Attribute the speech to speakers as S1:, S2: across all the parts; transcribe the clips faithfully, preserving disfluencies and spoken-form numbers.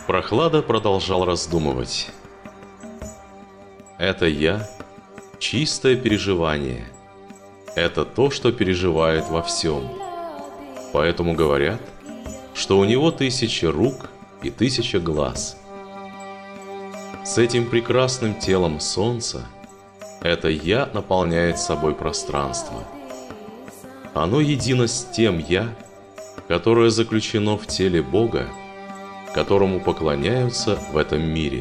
S1: Прохлада продолжал раздумывать. Это я, чистое переживание. Это то, что переживает во всем. Поэтому говорят, что у него тысяча рук и тысяча глаз. С этим прекрасным телом солнца это я наполняет собой пространство. Оно едино с тем я, которое заключено в теле Бога, которому поклоняются в этом мире.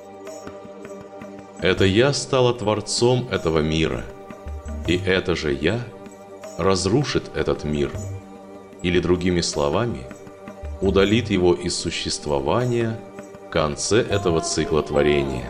S1: Это я стало Творцом этого мира, и это же я разрушит этот мир, или другими словами, удалит его из существования в конце этого цикла творения.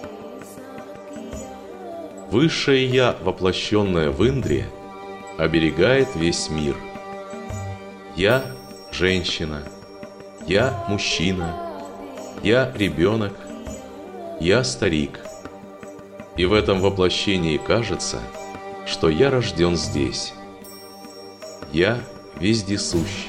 S1: Высшее Я, воплощенное в Индре, оберегает весь мир. Я – женщина, я – мужчина, я – ребенок, я – старик. И в этом воплощении кажется, что я рожден здесь. Я вездесущ.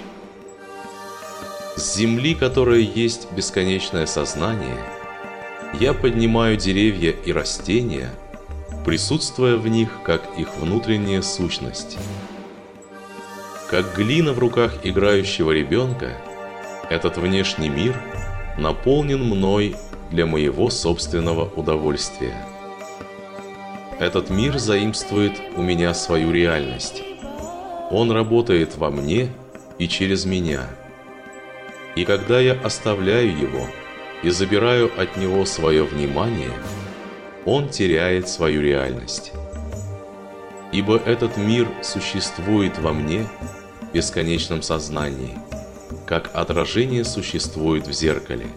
S1: С земли, которая есть бесконечное сознание, я поднимаю деревья и растения, присутствуя в них как их внутренняя сущность. Как глина в руках играющего ребенка, этот внешний мир наполнен мной для моего собственного удовольствия. Этот мир заимствует у меня свою реальность. Он работает во мне и через меня. И когда я оставляю его и забираю от него свое внимание, он теряет свою реальность. Ибо этот мир существует во мне в бесконечном сознании, как отражение существует в зеркале.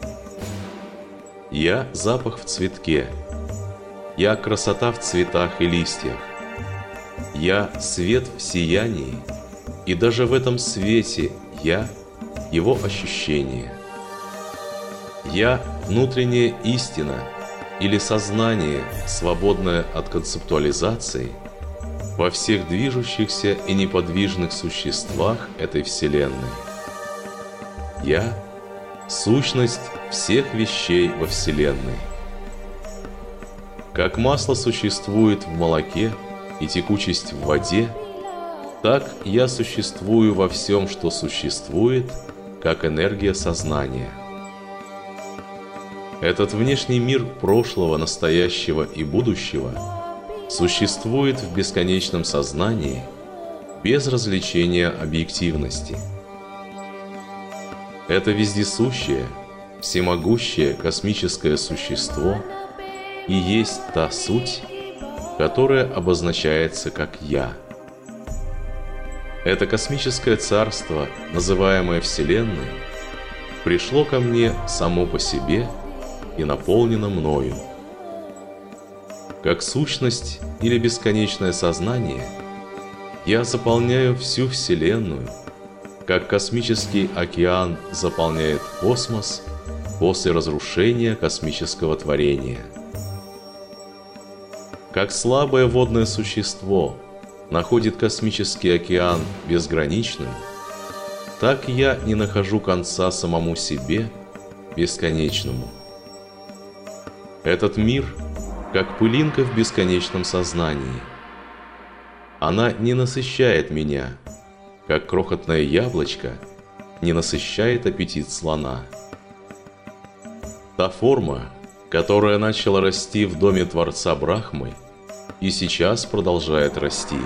S1: Я – запах в цветке, я – красота в цветах и листьях, я – свет в сиянии, и даже в этом свете я – его ощущение. Я – внутренняя истина или сознание, свободное от концептуализации, во всех движущихся и неподвижных существах этой Вселенной. Я – сущность всех вещей во Вселенной. Как масло существует в молоке и текучесть в воде, так я существую во всем, что существует, как энергия сознания. Этот внешний мир прошлого, настоящего и будущего существует в бесконечном сознании без развлечения объективности. Это вездесущее, всемогущее космическое существо и есть та суть, которая обозначается как «Я». Это космическое царство, называемое Вселенной, пришло ко мне само по себе и наполнено мною. Как сущность или бесконечное сознание, я заполняю всю Вселенную, как космический океан заполняет космос после разрушения космического творения. Как слабое водное существо находит космический океан безграничным, так я не нахожу конца самому себе, бесконечному. Этот мир, как пылинка в бесконечном сознании. Она не насыщает меня, как крохотное яблочко не насыщает аппетит слона. Та форма, которая начала расти в доме Творца Брахмы, и сейчас продолжает расти.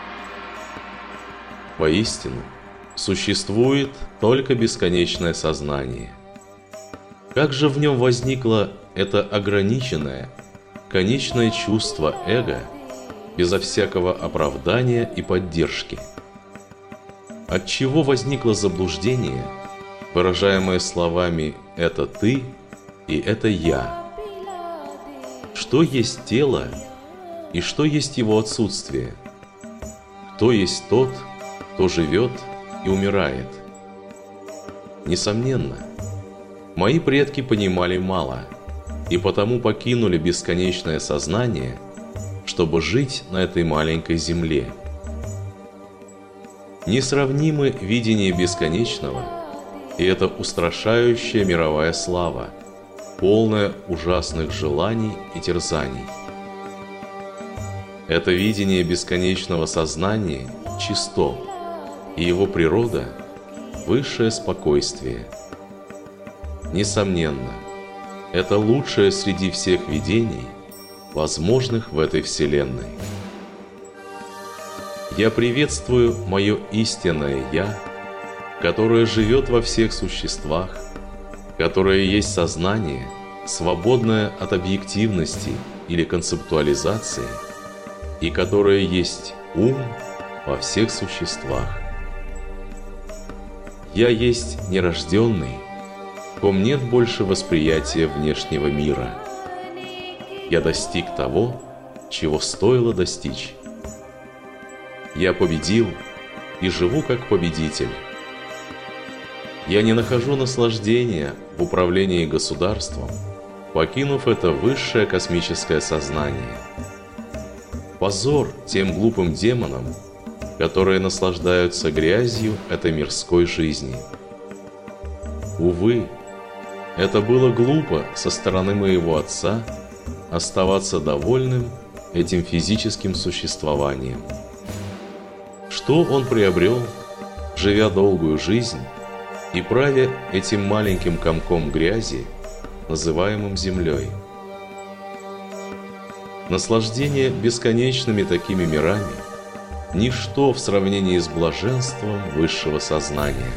S1: Воистину, существует только бесконечное сознание. Как же в нем возникло это ограниченное, конечное чувство эго безо всякого оправдания и поддержки? Отчего возникло заблуждение, выражаемое словами «это ты» и «это я»? Что есть тело и что есть его отсутствие? Кто есть тот, кто живет и умирает? Несомненно, мои предки понимали мало и потому покинули бесконечное сознание, чтобы жить на этой маленькой земле. Несравнимы видение бесконечного И это устрашающая мировая слава, полная ужасных желаний и терзаний. Это видение бесконечного сознания чисто, и его природа – высшее спокойствие. Несомненно, это лучшее среди всех видений, возможных в этой Вселенной. Я приветствую мое истинное «Я», которое живет во всех существах, которое есть сознание, свободное от объективности или концептуализации, и которое есть ум во всех существах. Я есть нерожденный, в ком нет больше восприятия внешнего мира. Я достиг того, чего стоило достичь. Я победил и живу как победитель. Я не нахожу наслаждения в управлении государством, покинув это высшее космическое сознание. Позор тем глупым демонам, которые наслаждаются грязью этой мирской жизни. Увы, это было глупо со стороны моего отца оставаться довольным этим физическим существованием. Что он приобрел, живя долгую жизнь и правя этим маленьким комком грязи, называемым землей? Наслаждение бесконечными такими мирами – ничто в сравнении с блаженством высшего сознания.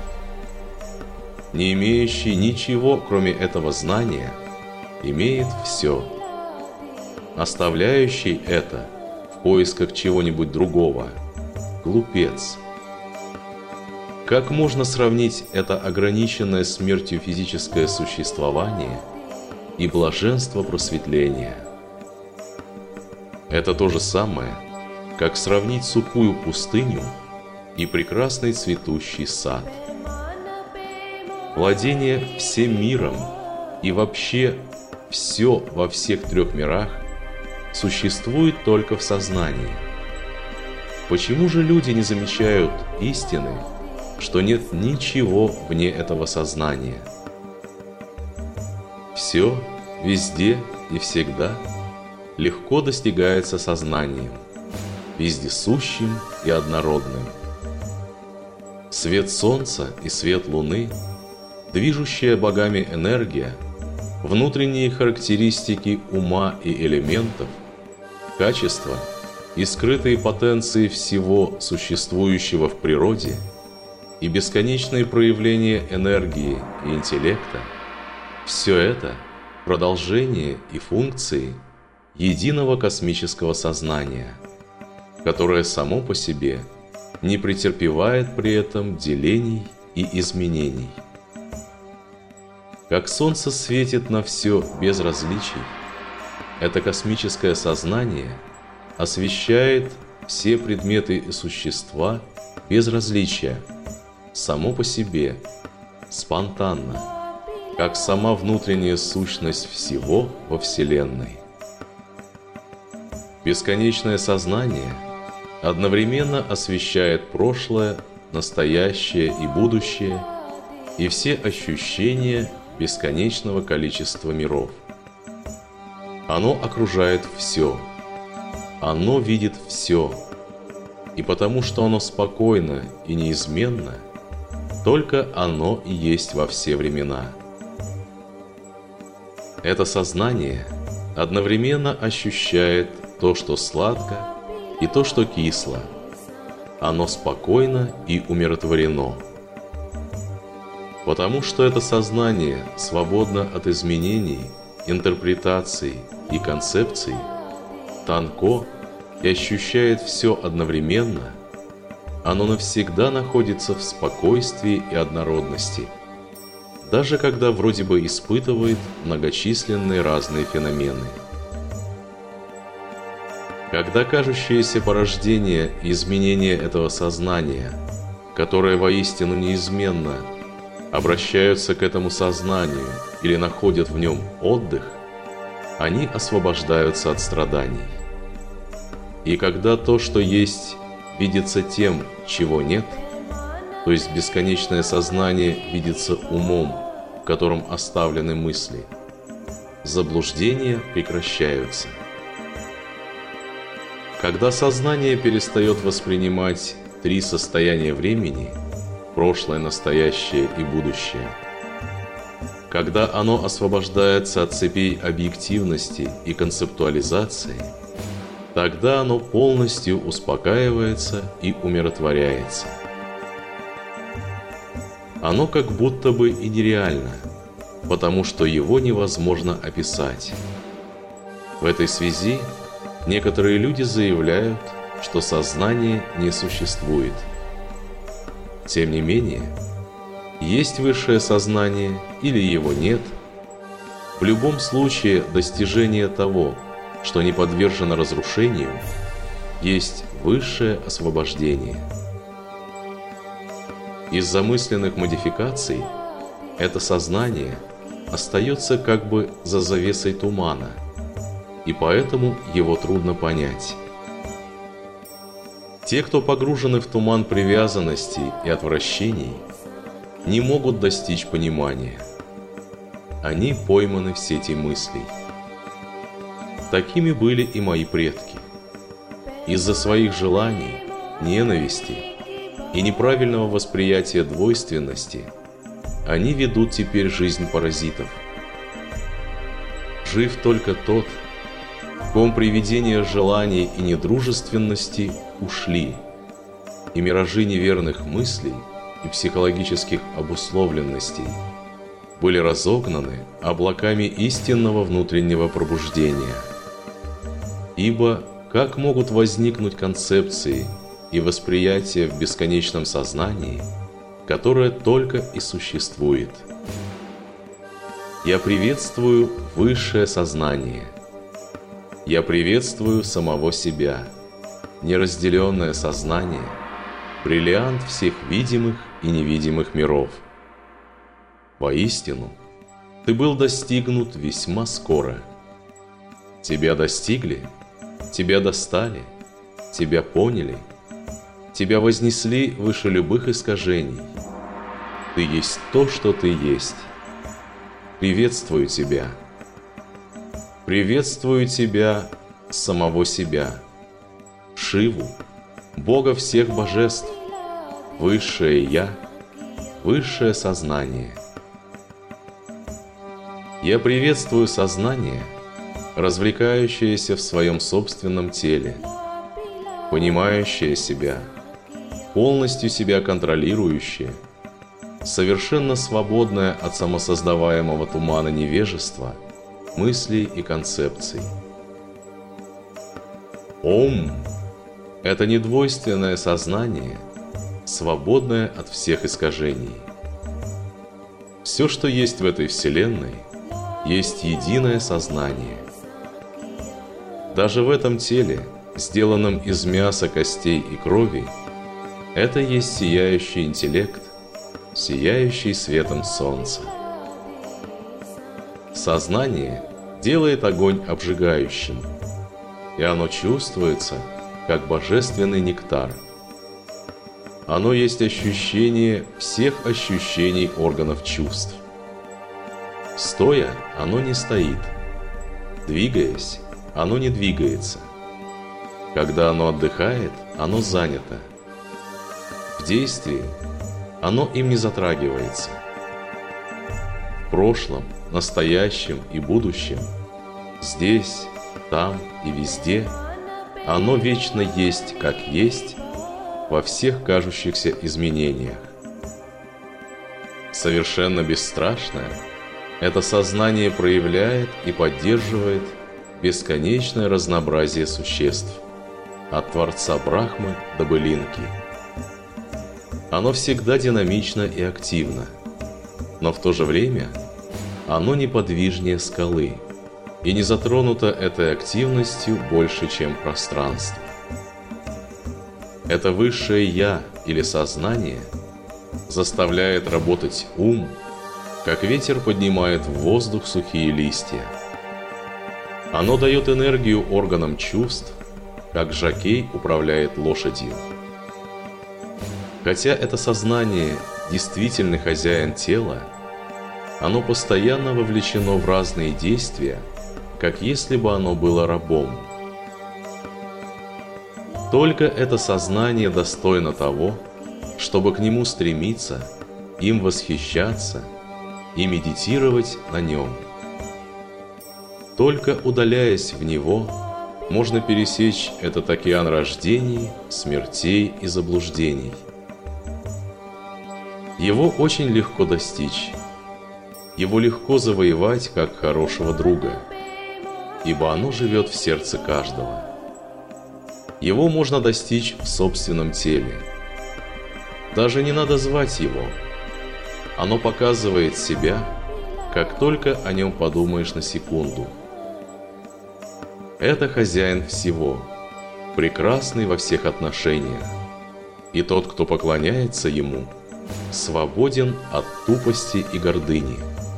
S1: Не имеющий ничего, кроме этого знания, имеет все. Оставляющий это в поисках чего-нибудь другого – глупец. Как можно сравнить это ограниченное смертью физическое существование и блаженство просветления? Это то же самое, как сравнить сухую пустыню и прекрасный цветущий сад. Владение всем миром и вообще все во всех трех мирах существует только в сознании. Почему же люди не замечают истины, что нет ничего вне этого сознания? Все, везде и всегда легко достигается сознанием, вездесущим и однородным. Свет солнца и свет луны, движущая богами энергия, внутренние характеристики ума и элементов, качества и скрытые потенции всего существующего в природе и бесконечные проявления энергии и интеллекта – все это продолжение и функции единого космического сознания, которое само по себе не претерпевает при этом делений и изменений. Как солнце светит на все без различий, это космическое сознание освещает все предметы и существа без различия, само по себе, спонтанно, как сама внутренняя сущность всего во Вселенной. Бесконечное сознание одновременно освещает прошлое, настоящее и будущее, и все ощущения бесконечного количества миров. Оно окружает все, оно видит все, и потому что оно спокойно и неизменно, только оно и есть во все времена. Это сознание одновременно ощущает то, что сладко, и то, что кисло. Оно спокойно и умиротворено. Потому что это сознание свободно от изменений, интерпретаций и концепций, тонко и ощущает все одновременно, оно навсегда находится в спокойствии и однородности, даже когда вроде бы испытывает многочисленные разные феномены. Когда кажущееся порождение и изменение этого сознания, которое воистину неизменно, обращаются к этому сознанию или находят в нем отдых, они освобождаются от страданий. И когда то, что есть, видится тем, чего нет, то есть бесконечное сознание видится умом, в котором оставлены мысли, заблуждения прекращаются. Когда сознание перестает воспринимать три состояния времени – прошлое, настоящее и будущее, когда оно освобождается от цепей объективности и концептуализации, тогда оно полностью успокаивается и умиротворяется. Оно как будто бы и нереально, потому что его невозможно описать. В этой связи некоторые люди заявляют, что сознание не существует. Тем не менее, есть высшее сознание или его нет, в любом случае достижение того, что не подвержено разрушению, есть высшее освобождение. Из-за мысленных модификаций это сознание остается как бы за завесой тумана, и поэтому его трудно понять. Те, кто погружены в туман привязанностей и отвращений, не могут достичь понимания. Они пойманы в сети мыслей. Такими были и мои предки. Из-за своих желаний, ненависти и неправильного восприятия двойственности они ведут теперь жизнь паразитов. Жив только тот, в ком привидения желаний и недружественности ушли, и миражи неверных мыслей и психологических обусловленностей были разогнаны облаками истинного внутреннего пробуждения. Ибо как могут возникнуть концепции и восприятия в бесконечном сознании, которое только и существует? Я приветствую высшее сознание. Я приветствую самого себя, неразделенное сознание, бриллиант всех видимых и невидимых миров. Воистину, ты был достигнут весьма скоро. Тебя достигли, тебя достали, тебя поняли, тебя вознесли выше любых искажений. Ты есть то, что ты есть. Приветствую тебя. Приветствую тебя, самого себя, Шиву, Бога всех божеств, Высшее Я, Высшее Сознание. Я приветствую сознание, развлекающееся в своем собственном теле, понимающее себя, полностью себя контролирующее, совершенно свободное от самосоздаваемого тумана невежества, мыслей и концепций. Ом – это недвойственное сознание, свободное от всех искажений. Все, что есть в этой вселенной, есть единое сознание. Даже в этом теле, сделанном из мяса, костей и крови, это есть сияющий интеллект, сияющий светом солнца. Сознание делает огонь обжигающим, и оно чувствуется, как божественный нектар. Оно есть ощущение всех ощущений органов чувств. Стоя, оно не стоит. Двигаясь, оно не двигается. Когда оно отдыхает, оно занято. В действии оно им не затрагивается. В прошлом, настоящем и будущем, здесь, там и везде, оно вечно есть, как есть, во всех кажущихся изменениях. Совершенно бесстрашное, это сознание проявляет и поддерживает бесконечное разнообразие существ, от Творца Брахмы до былинки. Оно всегда динамично и активно, но в то же время оно неподвижнее скалы и не затронуто этой активностью больше, чем пространство. Это высшее Я или сознание заставляет работать ум, как ветер поднимает в воздух сухие листья. Оно дает энергию органам чувств, как жокей управляет лошадью. К Хотя это сознание действительный хозяин тела, оно постоянно вовлечено в разные действия, как если бы оно было рабом. Только это сознание достойно того, чтобы к нему стремиться, им восхищаться и медитировать на нем. Только удаляясь в него, можно пересечь этот океан рождений, смертей и заблуждений. Его очень легко достичь. Его легко завоевать как хорошего друга, ибо оно живет в сердце каждого. Его можно достичь в собственном теле. Даже не надо звать его. Оно показывает себя, как только о нем подумаешь на секунду. Это хозяин всего, прекрасный во всех отношениях, и тот, кто поклоняется ему, свободен от тупости и гордыни.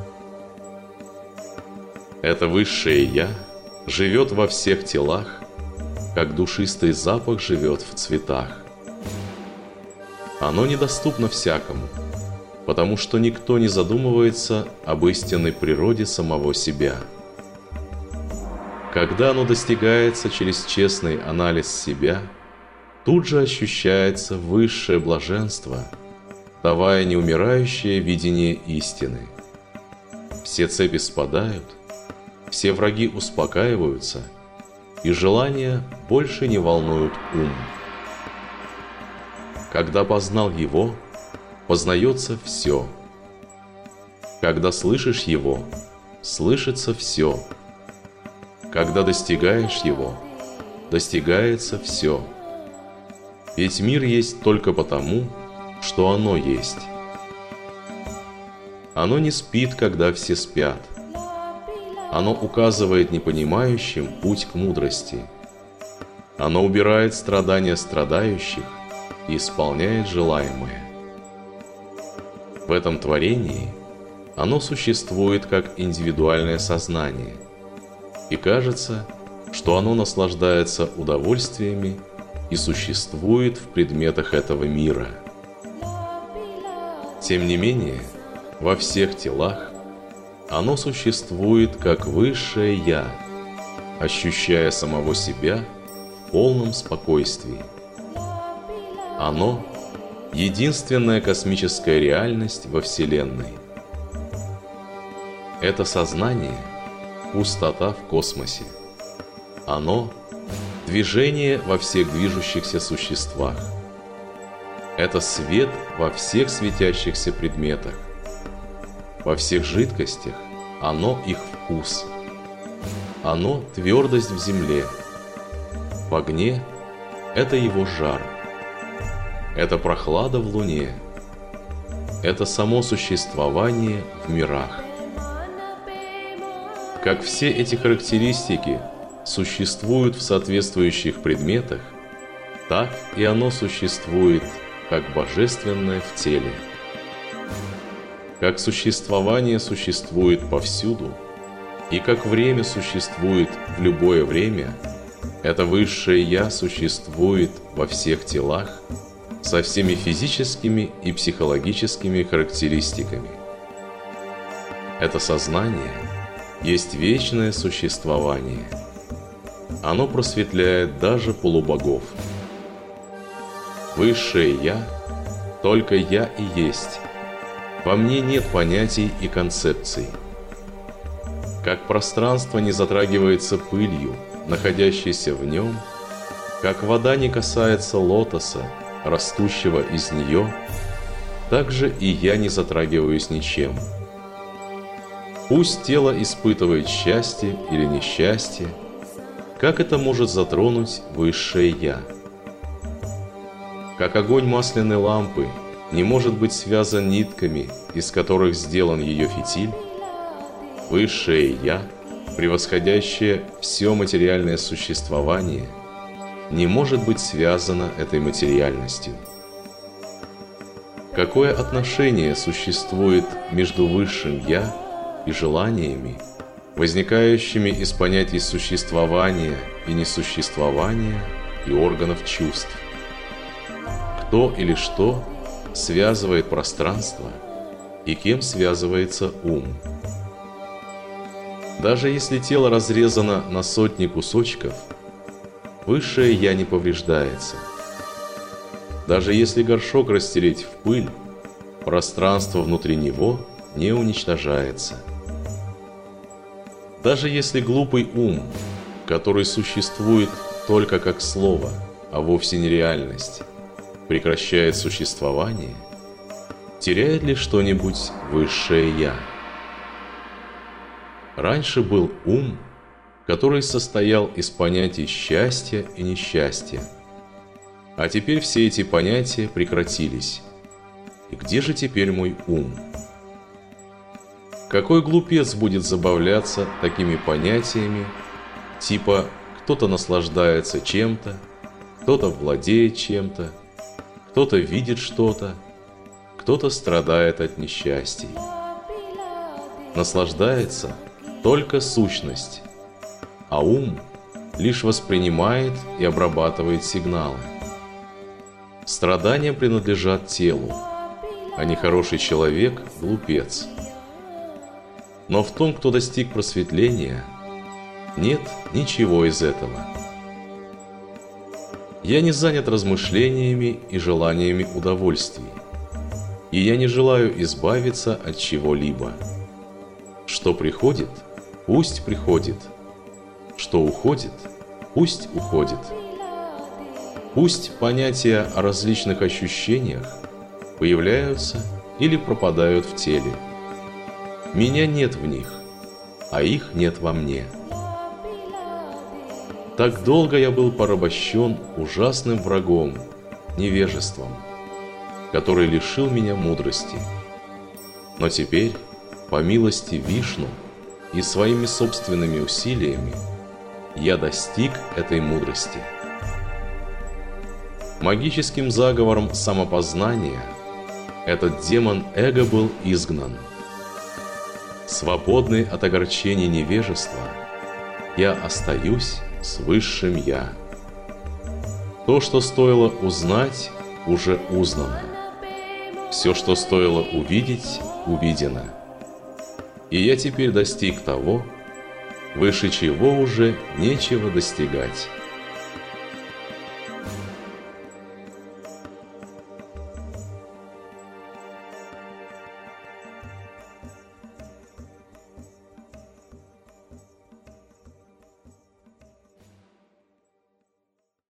S1: Это высшее «Я» живет во всех телах, как душистый запах живет в цветах. Оно недоступно всякому, потому что никто не задумывается об истинной природе самого себя. Когда оно достигается через честный анализ себя, тут же ощущается высшее блаженство, давая неумирающее видение истины. Все цепи спадают, все враги успокаиваются, и желания больше не волнуют ум. Когда познал его, познается все. Когда слышишь его, слышится все. Когда достигаешь его, достигается все. Ведь мир есть только потому, что оно есть. Оно не спит, когда все спят. Оно указывает непонимающим путь к мудрости. Оно убирает страдания страдающих и исполняет желаемое. В этом творении оно существует как индивидуальное сознание, и кажется, что оно наслаждается удовольствиями и существует в предметах этого мира. Тем не менее, во всех телах оно существует как высшее «Я», ощущая самого себя в полном спокойствии. Оно – единственная космическая реальность во Вселенной. Это сознание – пустота в космосе. Оно – движение во всех движущихся существах. Это свет во всех светящихся предметах. Во всех жидкостях оно их вкус. Оно – твердость в земле. В огне – это его жар. Это прохлада в луне. Это само существование в мирах. Как все эти характеристики существуют в соответствующих предметах, так и оно существует как божественное в теле. Как существование существует повсюду, и как время существует в любое время, это высшее «Я» существует во всех телах со всеми физическими и психологическими характеристиками. Это сознание есть вечное существование. Оно просветляет даже полубогов. Высшее «Я» только «Я» и есть. Во мне нет понятий и концепций. Как пространство не затрагивается пылью, находящейся в нем, как вода не касается лотоса, растущего из нее, так же и я не затрагиваюсь ничем. Пусть тело испытывает счастье или несчастье, как это может затронуть высшее «Я»? Как огонь масляной лампы не может быть связан нитками, из которых сделан ее фитиль, высшее «Я», превосходящее все материальное существование, не может быть связано этой материальностью. Какое отношение существует между высшим «Я» и желаниями, возникающими из понятий существования и несуществования и органов чувств? Кто или что связывает пространство и кем связывается ум. Даже если тело разрезано на сотни кусочков, высшее «Я» не повреждается. Даже если горшок растереть в пыль, пространство внутри него не уничтожается. Даже если глупый ум, который существует только как слово, а вовсе не реальность, прекращает существование, теряет ли что-нибудь высшее «Я»? Раньше был ум, который состоял из понятий счастья и несчастья, а теперь все эти понятия прекратились. И где же теперь мой ум? Какой глупец будет забавляться такими понятиями, типа кто-то наслаждается чем-то, кто-то владеет чем-то, кто-то видит что-то, кто-то страдает от несчастий. Наслаждается только сущность, а ум лишь воспринимает и обрабатывает сигналы. Страдания принадлежат телу, а нехороший человек – глупец. Но в том, кто достиг просветления, нет ничего из этого. Я не занят размышлениями и желаниями удовольствий, и я не желаю избавиться от чего-либо. Что приходит, пусть приходит. Что уходит, пусть уходит. Пусть понятия о различных ощущениях появляются или пропадают в теле. Меня нет в них, а их нет во мне. Так долго я был порабощен ужасным врагом, невежеством, который лишил меня мудрости. Но теперь, по милости Вишну и своими собственными усилиями, я достиг этой мудрости. Магическим заговором самопознания этот демон эго был изгнан. Свободный от огорчений невежества, я остаюсь с высшим «Я». То, что стоило узнать, уже узнано. Все, что стоило увидеть, увидено. И я теперь достиг того, выше чего уже нечего достигать.